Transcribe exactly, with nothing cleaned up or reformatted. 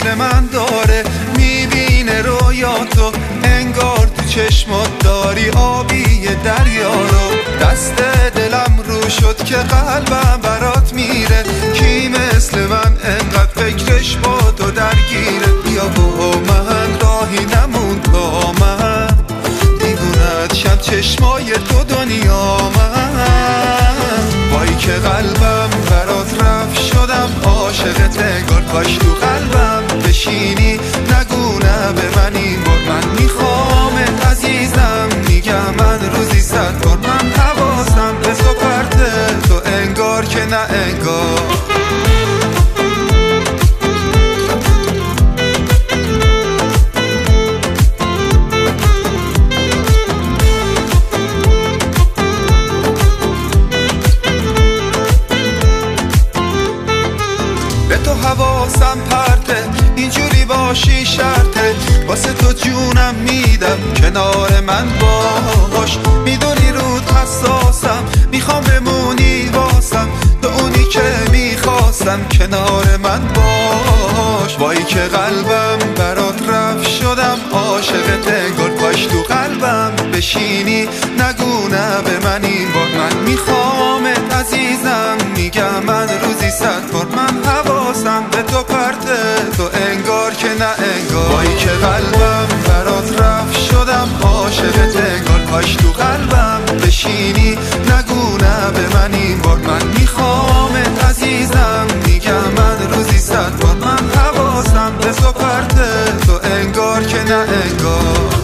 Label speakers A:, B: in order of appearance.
A: مثل من داره میبینه رویاتو، انگار تو چشمات داری آبی دریا رو. دست دلم رو شد که قلبم برات میره، کی مثل من انقدر فکرش با تو درگیره. بیا با من راهی نمون تا من دیوونت شم، چشمای تو دنیا من. وای که قلبم برات رفت شدم عاشقت، انگار کاش تو قلبم بشینی نگو نه به من این بار. من میخوامت عزیزم، میگم من روزی صد بار. من حواسم به تو پرته، تو انگار که نه انگار. به تو حواسم پرته، اینجوری باشی شرطه، واسه تو جونم میدم کنار من باش. میدونی رود حساسم، میخوام بمونی واسم، تو اونی که میخواستم کنار من باش. وای که قلبم برات رفت شدم عاشقت، انگار کاش تو قلبم بشینی نگو نه به من این بار. من میخوامت عزیزم، میگم من روزی صد بار. من حواسم به تو پرته، تو انگار که نه انگار. وای که قلبم برات رفت شدم عاشقت، انگار کاش تو قلبم بشینی نگو نه به من این بار. من میخوامت عزیزم، میگم من روزی صد بار. من حواسم به تو پرته، تو انگار که نه انگار.